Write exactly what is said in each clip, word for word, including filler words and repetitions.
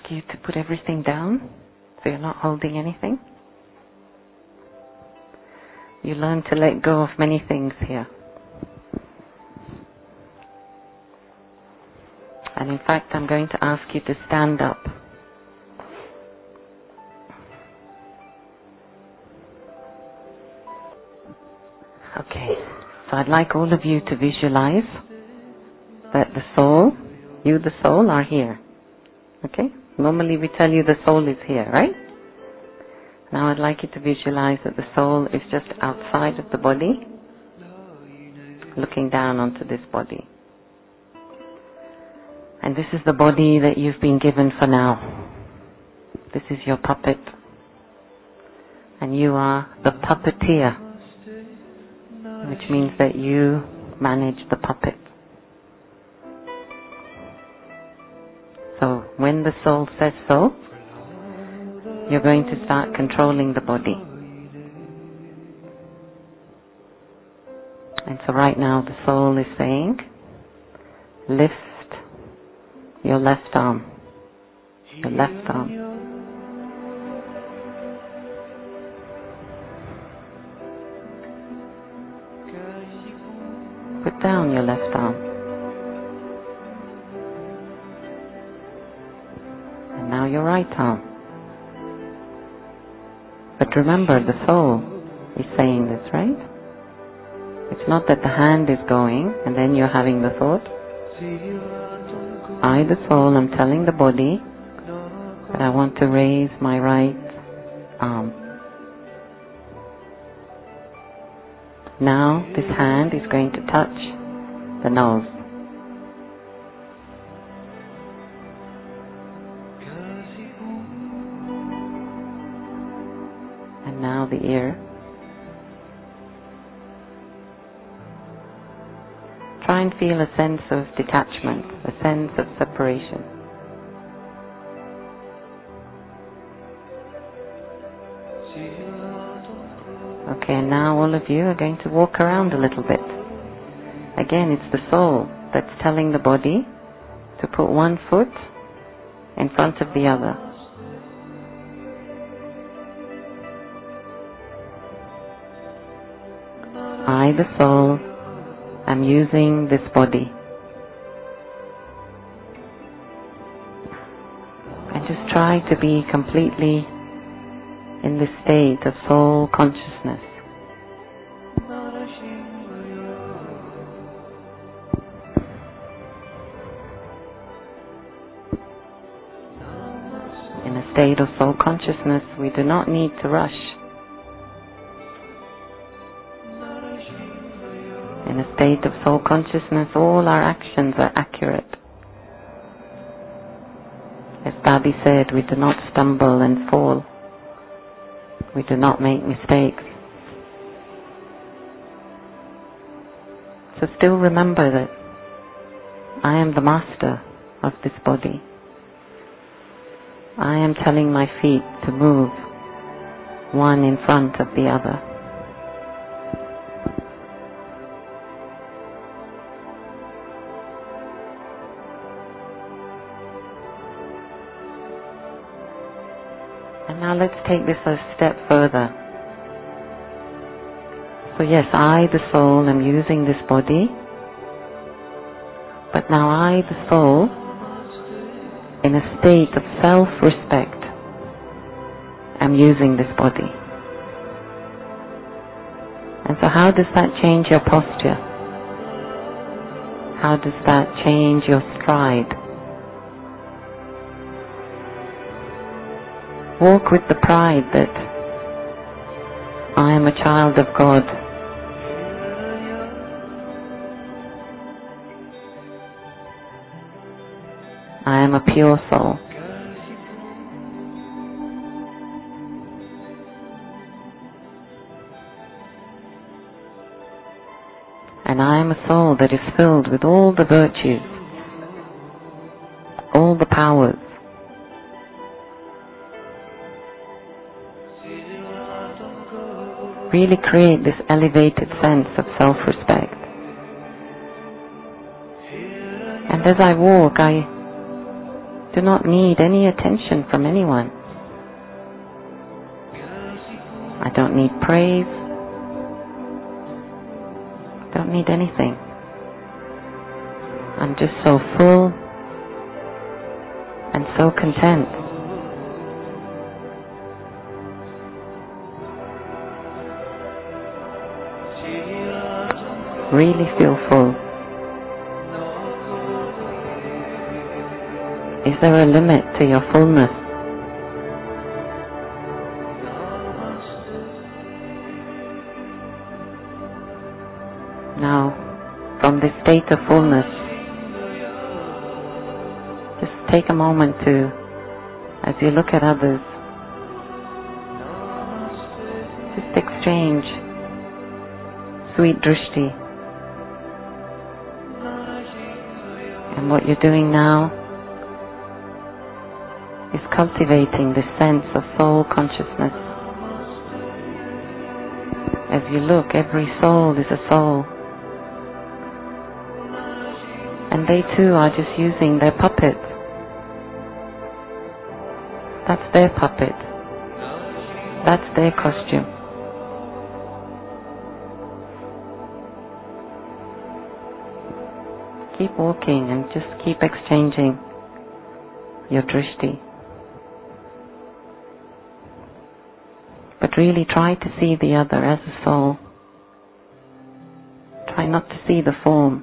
you to put everything down so you're not holding anything. You learn to let go of many things here. And in fact, I'm going to ask you to stand up. Okay, so I'd like all of you to visualize that the soul, you the soul, are here. Okay? Normally we tell you the soul is here, right? Now I'd like you to visualize that the soul is just outside of the body, looking down onto this body. And this is the body that you've been given for now. This is your puppet. And you are the puppeteer, which means that you manage the puppet. So when the soul says so, you're going to start controlling the body. And so right now the soul is saying, lift your left arm, your left arm. Put down your left arm. And now your right arm. But remember, the soul is saying this, right? It's not that the hand is going and then you're having the thought. I, the soul, am telling the body that I want to raise my right arm. Now this hand is going to touch the nose. And now the ear. Try and feel a sense of detachment, a sense of separation. Okay, and now all of you are going to walk around a little bit. Again, it's the soul that's telling the body to put one foot in front of the other. I, the soul, am using this body. And just try to be completely in this state of soul consciousness. In a state of soul consciousness, we do not need to rush. In a state of soul consciousness, all our actions are accurate. As Babi said, we do not stumble and fall. We do not make mistakes. So still remember that I am the master of this body. I am telling my feet to move one in front of the other. And now let's take this a step further. So yes, I, the soul, am using this body. But now I, the soul, in a state of self-respect, am using this body. And so how does that change your posture? How does that change your stride? Walk with the pride that I am a child of God. I am a pure soul. And I am a soul that is filled with all the virtues, all the powers. Really create this elevated sense of self-respect. And as I walk, I do not need any attention from anyone. I don't need praise. I don't need anything. I'm just so full and so content. Really feel full. Is there a limit to your fullness? Now, from this state of fullness, just take a moment to, as you look at others, just exchange sweet drishti. And what you're doing now is cultivating this sense of soul consciousness. As you look, every soul is a soul. And they too are just using their puppet. That's their puppet. That's their costume. Keep walking and just keep exchanging your drishti. But really try to see the other as a soul. Try not to see the form.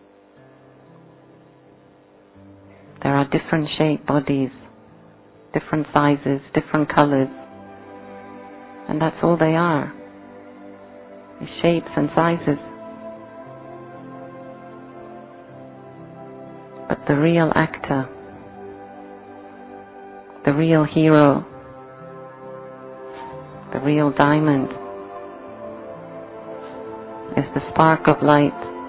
There are different shaped bodies, different sizes, different colors, and that's all they are, is shapes and sizes. But the real actor, the real hero, the real diamond is the spark of light.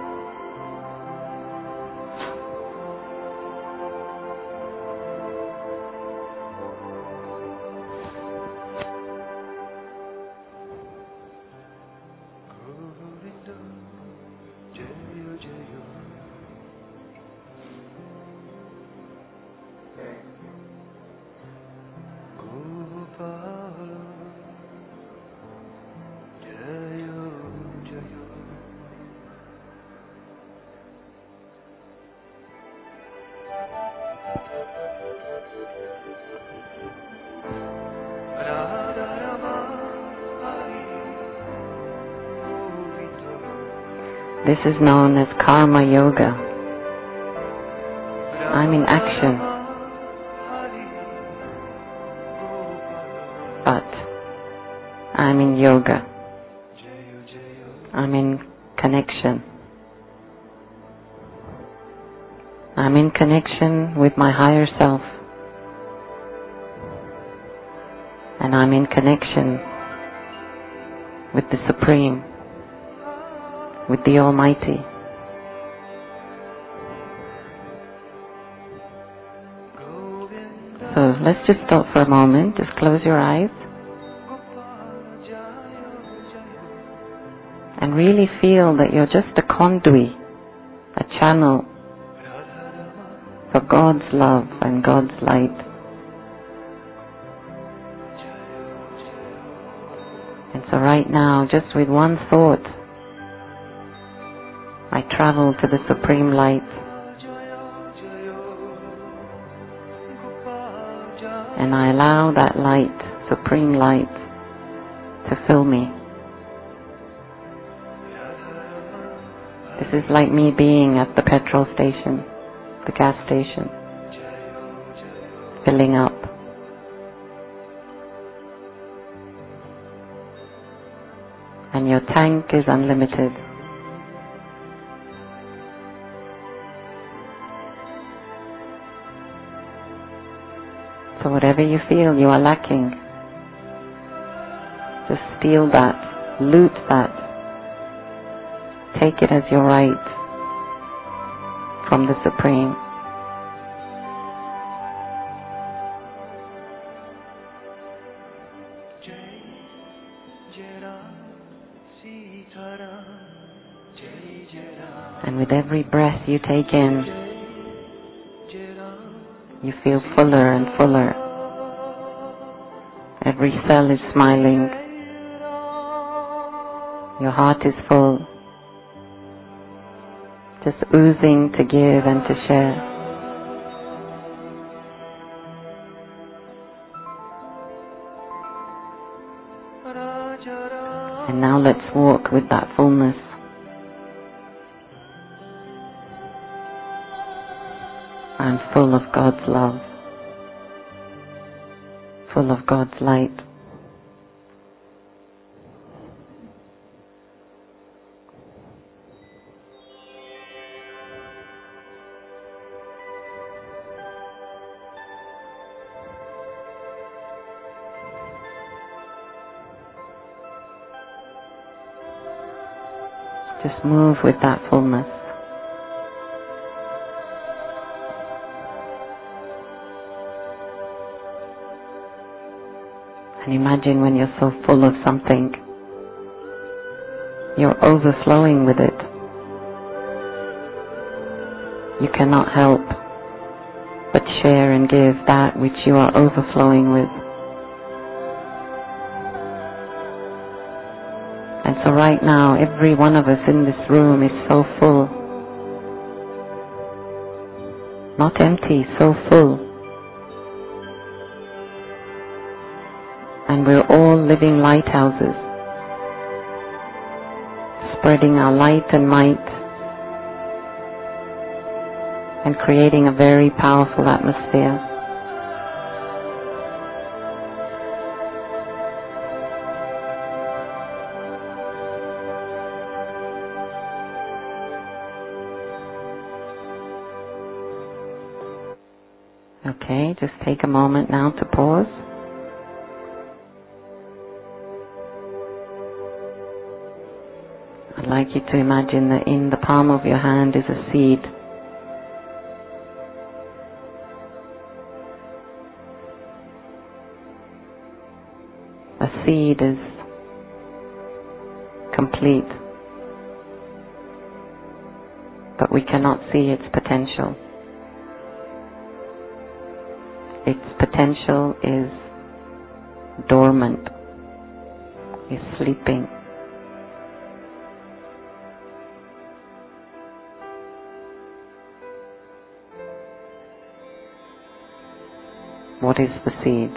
This is known as karma yoga. I'm in action, but I'm in yoga. I'm in connection. I'm in connection with my higher self. And I'm in connection with the Supreme, with the Almighty. So let's just stop for a moment. Just close your eyes. And really feel that you're just a conduit, a channel for God's love and God's light. And so right now, just with one thought, I travel to the Supreme Light. And I allow that light, Supreme Light, to fill me. This is like me being at the petrol station, the gas station, filling up. And your tank is unlimited. So whatever you feel you are lacking, just steal that, loot that, take it as your right from the Supreme. And with every breath you take in, You feel fuller and fuller. Every cell is smiling. Your heart is full. Just oozing to give and to share. And now let's walk with that fullness. I'm full of God's love, full of God's light. Just move with that fullness. And imagine when you're so full of something, you're overflowing with it. You cannot help but share and give that which you are overflowing with. And so right now, every one of us in this room is so full. Not empty, so full. And we're all living lighthouses, spreading our light and might and creating a very powerful atmosphere. Okay, just take a moment now to pause. I'd like you to imagine that in the palm of your hand is a seed. A seed is complete, but we cannot see its potential. Its potential is dormant, is sleeping. What is the seed?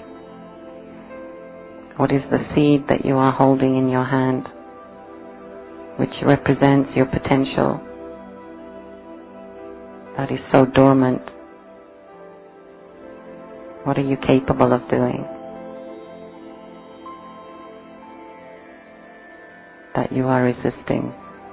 What is the seed that you are holding in your hand, which represents your potential that is so dormant? What are you capable of doing that you are resisting?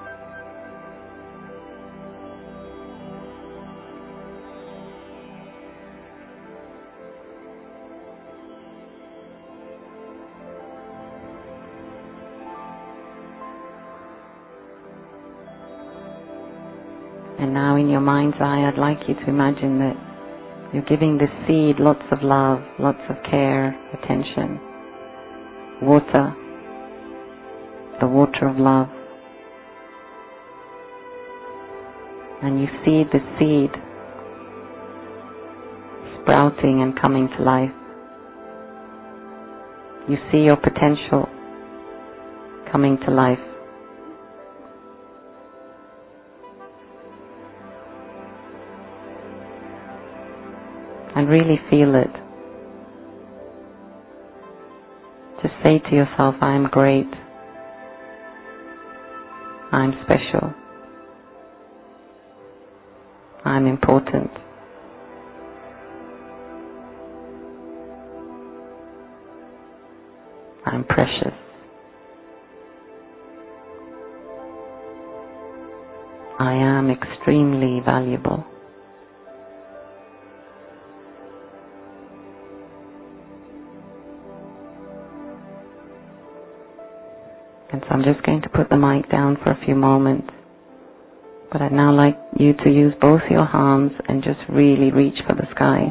And now in your mind's eye, I'd like you to imagine that you're giving this seed lots of love, lots of care, attention, water, the water of love. And you see the seed sprouting and coming to life. You see your potential coming to life. And really feel it. Just say to yourself, I'm great. I'm special. I'm important. I'm precious. I am extremely valuable. And so I'm just going to put the mic down for a few moments. But I'd now like you to use both your arms and just really reach for the sky.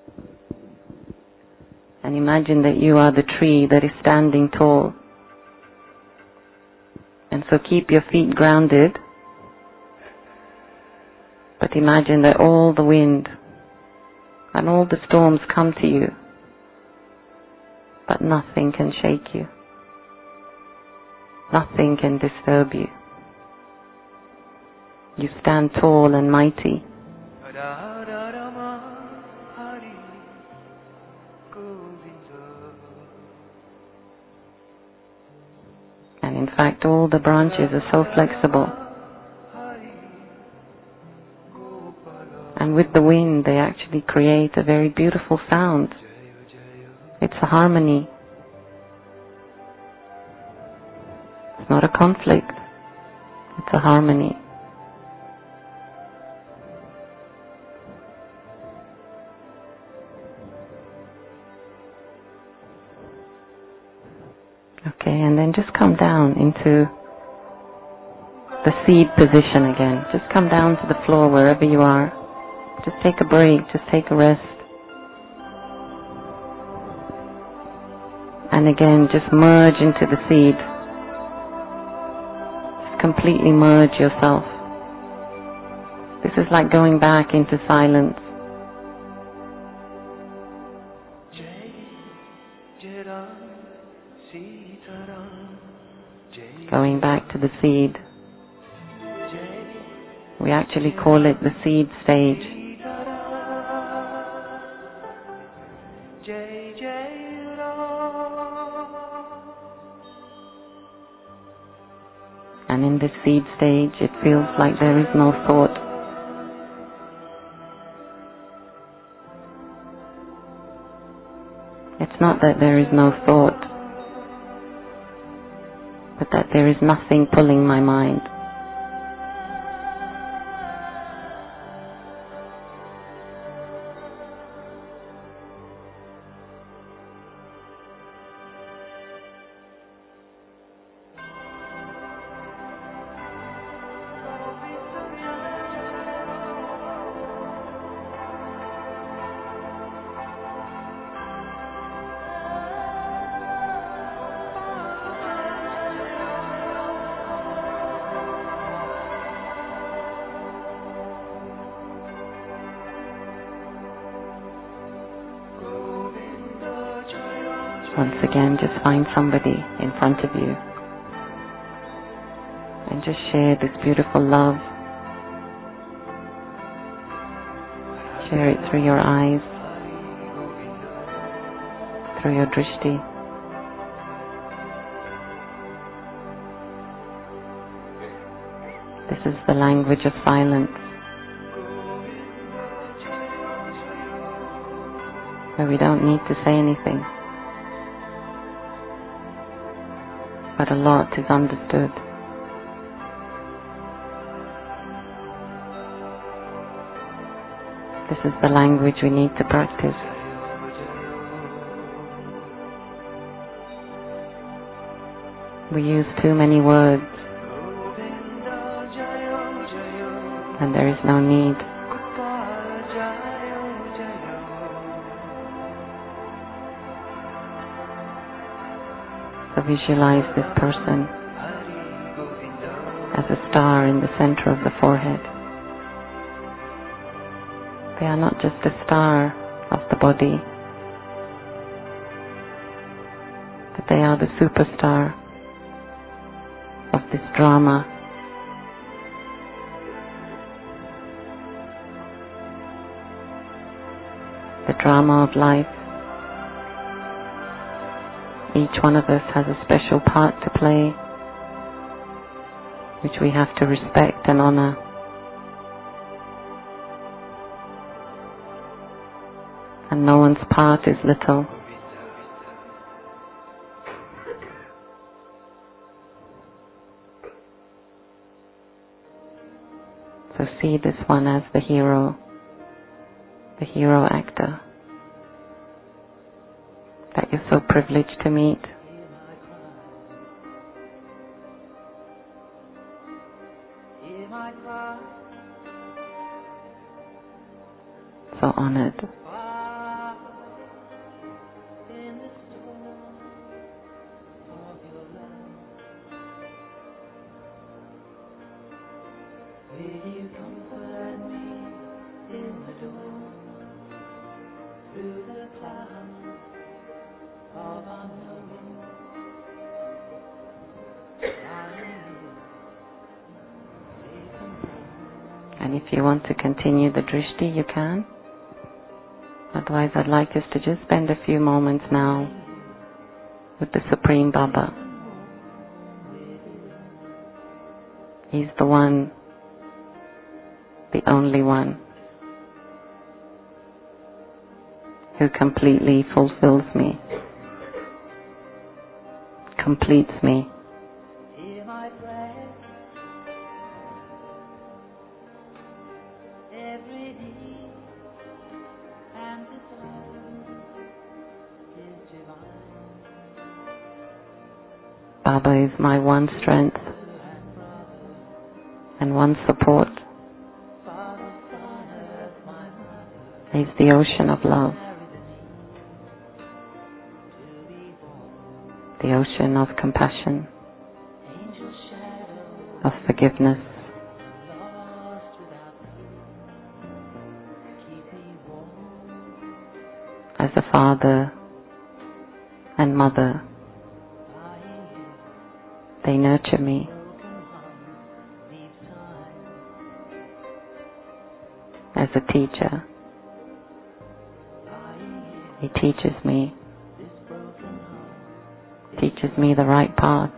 And imagine that you are the tree that is standing tall. And so keep your feet grounded. But imagine that all the wind and all the storms come to you, but nothing can shake you. Nothing can disturb you. You stand tall and mighty. And in fact, all the branches are so flexible. And with the wind, they actually create a very beautiful sound. It's a harmony. It's not a conflict. It's a harmony. Okay, and then just come down into the seed position again. Just come down to the floor wherever you are. Just take a break, just take a rest. And again, just merge into the seed. Just completely merge yourself. This is like going back into silence. Going back to the seed. We actually call it the seed stage. And in this seed stage, it feels like there is no thought. It's not that there is no thought, but that there is nothing pulling my mind. Once again, just find somebody in front of you and just share this beautiful love. Share it through your eyes, through your drishti. This is the language of silence, where we don't need to say anything, but a lot is understood. This is the language we need to practice. We use too many words, and there is no need. So visualize this person as a star in the center of the forehead. They are not just a star of the body, but they are the superstar of this drama. The drama of life. Each one of us has a special part to play, which we have to respect and honor. And no one's part is little. So see this one as the hero, the hero actor that you're so privileged to meet. So honored. And if you want to continue the drishti, you can. Otherwise, I'd like us to just spend a few moments now with the Supreme Baba. He's the one, the only one, who completely fulfills me, completes me. Baba is my one strength and one support. He's the ocean of love, the ocean of compassion, of forgiveness. As a father and mother, they nurture me. As a teacher, he teaches me, teaches me the right path,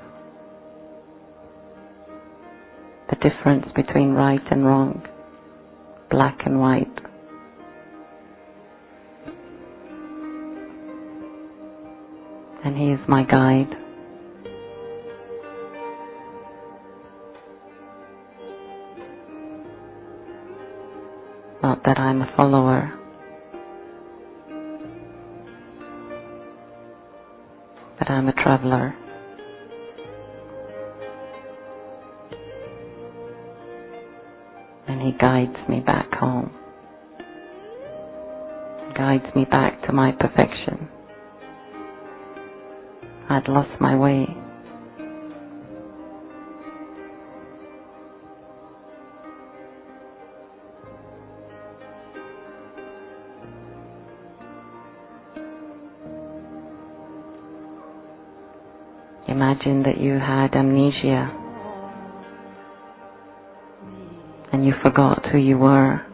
the difference between right and wrong, black and white. And he is my guide. Not that I'm a follower, but I'm a traveler. And he guides me back home, guides me back to my perfection. I'd lost my way. Imagine that you had amnesia and you forgot who you were.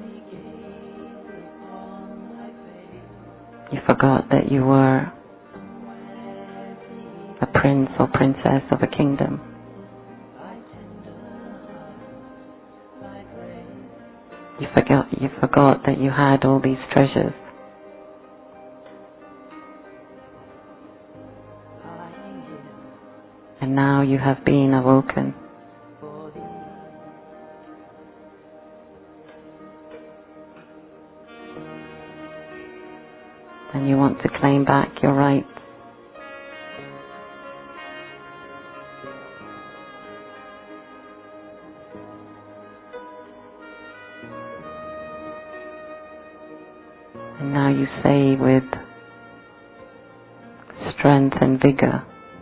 You forgot that you were a prince or princess of a kingdom. You forgot, you forgot that you had all these treasures. And now you have been awoken. And you want to claim back your rights. And now you say with strength and vigor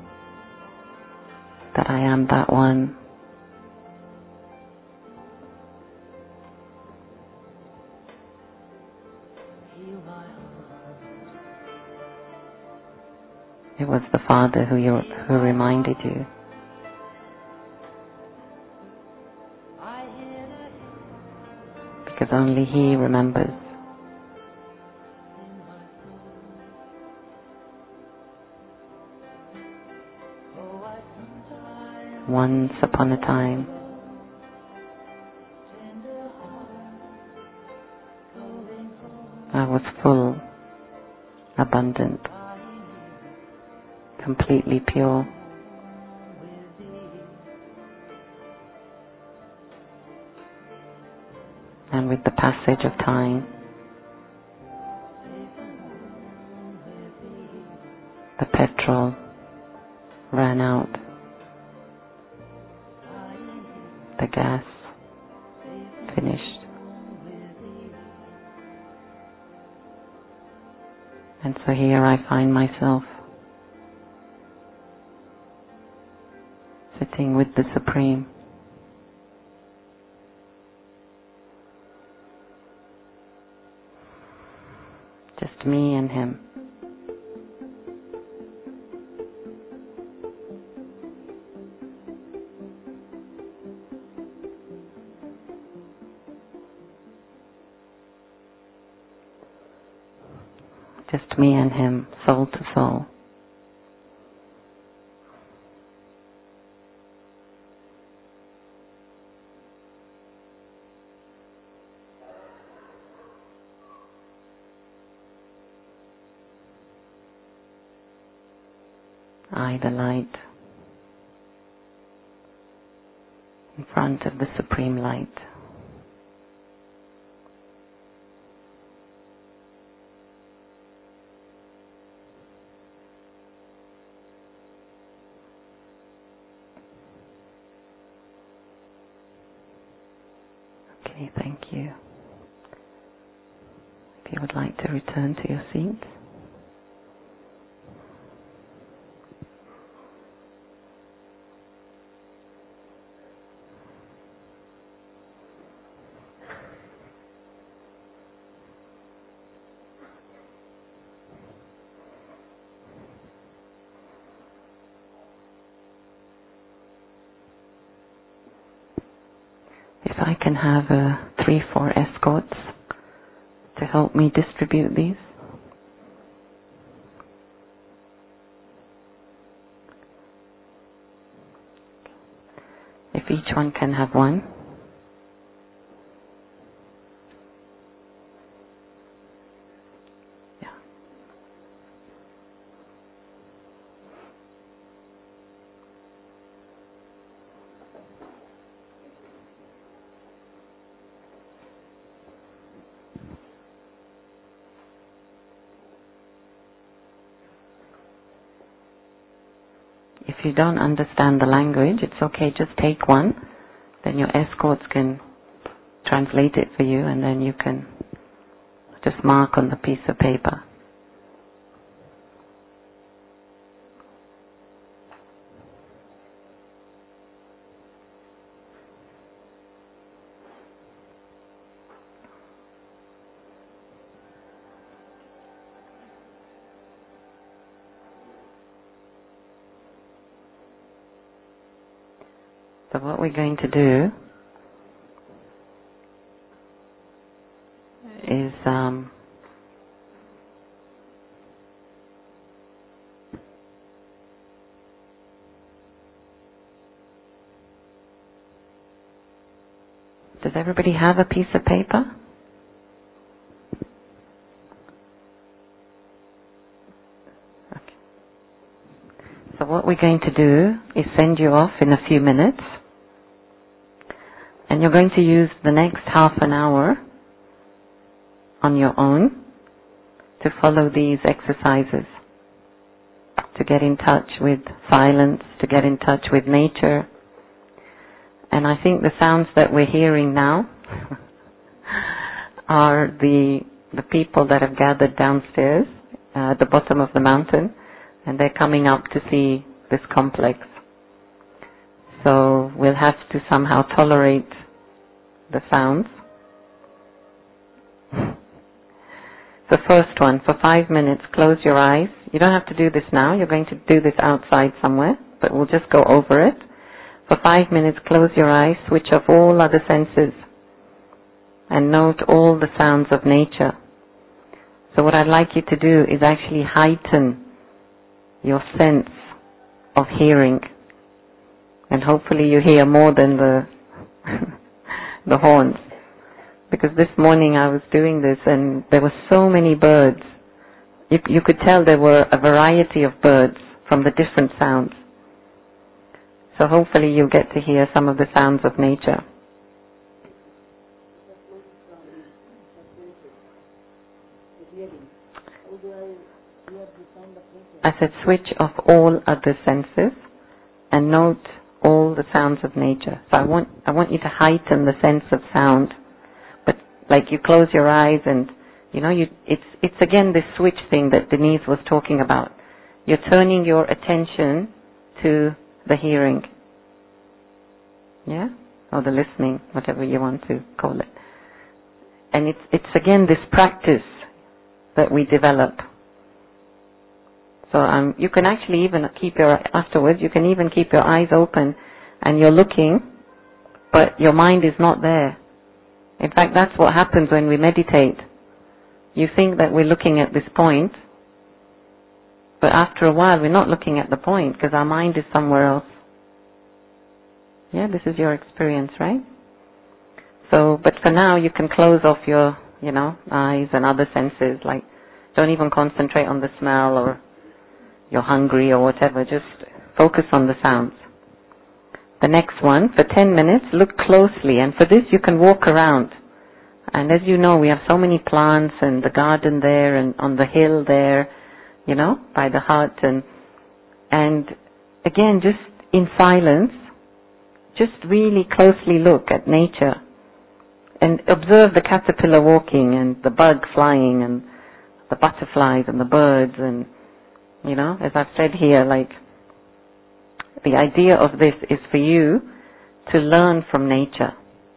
that I am that one. It was the Father who, you, who reminded you. Because only He remembers. Once upon a time, I was full, abundant, completely pure. And with the passage of time, the petrol ran out. The gas finished. And so here I find myself sitting with the Supreme, just me and him. Just me and him, soul to soul. I, the light, in front of the Supreme Light. Okay, thank you. If you would like to return to your seat. If I can have uh, three, four escorts to help me distribute these. If each one can have one. Yeah. If you don't understand the language, it's okay, just take one. Then your escorts can translate it for you, and then you can just mark on the piece of paper. So what we're going to do is um, does everybody have a piece of paper? Okay. So what we're going to do is send you off in a few minutes, and you're going to use the next half an hour on your own to follow these exercises, to get in touch with silence, to get in touch with nature. And I think the sounds that we're hearing now are the the people that have gathered downstairs uh, at the bottom of the mountain, and they're coming up to see this complex. So we'll have to somehow tolerate the sounds. The first one, for five minutes, close your eyes. You don't have to do this now. You're going to do this outside somewhere, but we'll just go over it. For five minutes, close your eyes, switch off all other senses, and note all the sounds of nature. So what I'd like you to do is actually heighten your sense of hearing. And hopefully you hear more than the the horns. Because this morning I was doing this and there were so many birds. You, you could tell there were a variety of birds from the different sounds. So hopefully you'll get to hear some of the sounds of nature. I said switch off all other senses and note all the sounds of nature. So I want I want you to heighten the sense of sound. But like you close your eyes and you know you it's it's again this switch thing that Denise was talking about. You're turning your attention to the hearing. Yeah? Or the listening, whatever you want to call it. And it's it's again this practice. that we develop. So um, you can actually even keep your, afterwards, you can even keep your eyes open and you're looking, but your mind is not there. In fact, that's what happens when we meditate. You think that we're looking at this point, but after a while we're not looking at the point because our mind is somewhere else. Yeah, this is your experience, right? So, but for now you can close off your, you know, eyes and other senses, like don't even concentrate on the smell or you're hungry or whatever, just focus on the sounds. The next one, for ten minutes, look closely, and for this you can walk around. And as you know, we have so many plants and the garden there and on the hill there, you know, by the hut, and and again, just in silence, just really closely look at nature and observe the caterpillar walking and the bug flying and the butterflies and the birds, and you know, as I've said here, like the idea of this is for you to learn from nature.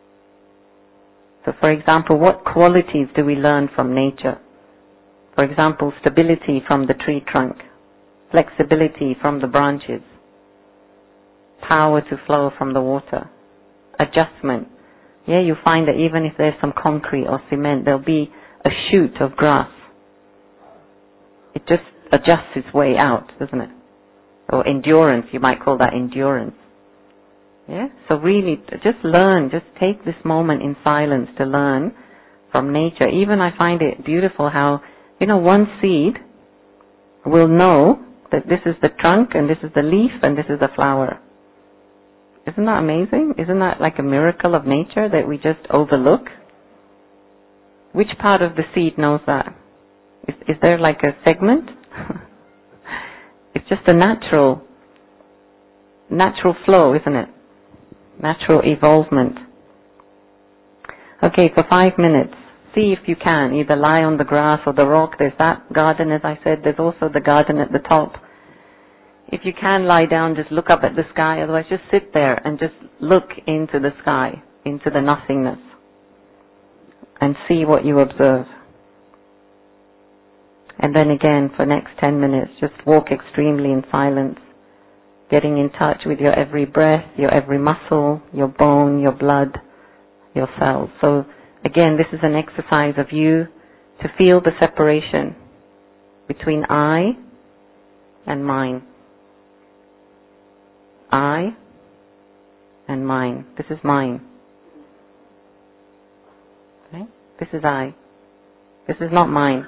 So for example, what qualities do we learn from nature? For example, stability from the tree trunk, flexibility from the branches, power to flow from the water, adjustment. Yeah, you find that even if there's some concrete or cement, there'll be a shoot of grass. It just adjusts its way out, doesn't it? Or endurance, you might call that endurance. Yeah? So really, just learn, just take this moment in silence to learn from nature. Even I find it beautiful how, you know, one seed will know that this is the trunk and this is the leaf and this is the flower. Isn't that amazing? Isn't that like a miracle of nature that we just overlook? Which part of the seed knows that? Is, is there like a segment? It's just a natural, natural flow, isn't it? Natural evolvement. Okay, for five minutes, see if you can either lie on the grass or the rock. There's that garden, as I said. There's also the garden at the top. If you can lie down, just look up at the sky. Otherwise, just sit there and just look into the sky, into the nothingness, and see what you observe. And then again, for the next ten minutes, just walk extremely in silence, getting in touch with your every breath, your every muscle, your bone, your blood, your cells. So again, this is an exercise of you to feel the separation between I and mine. I and mine. This is mine. Okay? This is I. This is not mine.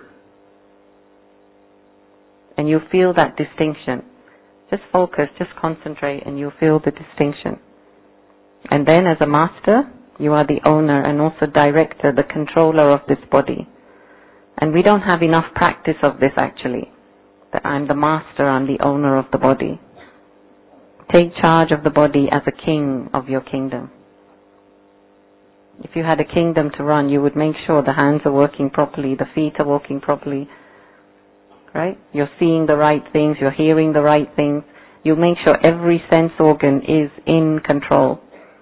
And you feel that distinction. Just focus, just concentrate, and you feel the distinction. And then as a master, you are the owner and also director, the controller of this body. And we don't have enough practice of this actually. That I'm the master, I'm the owner of the body. Take charge of the body as a king of your kingdom. If you had a kingdom to run, you would make sure the hands are working properly, the feet are working properly, right? You're seeing the right things, you're hearing the right things. You make sure every sense organ is in control.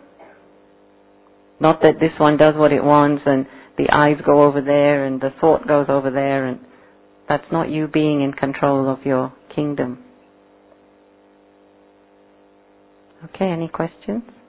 Not that this one does what it wants and the eyes go over there and the thought goes over there, and that's not you being in control of your kingdom. Okay, any questions?